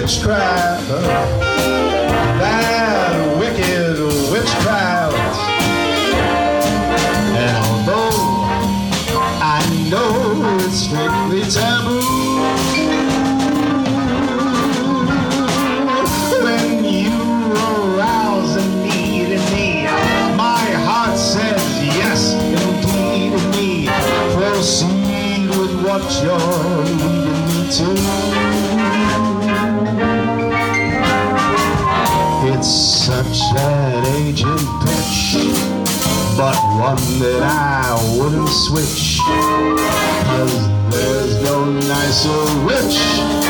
witchcraft, that wicked witchcraft. And although I know it's strictly taboo, when you arouse a need in me, my heart says yes, indeed in me. Proceed with what you're leading me to. It's such an aged pitch, but one that I wouldn't switch, 'cause there's no nicer witch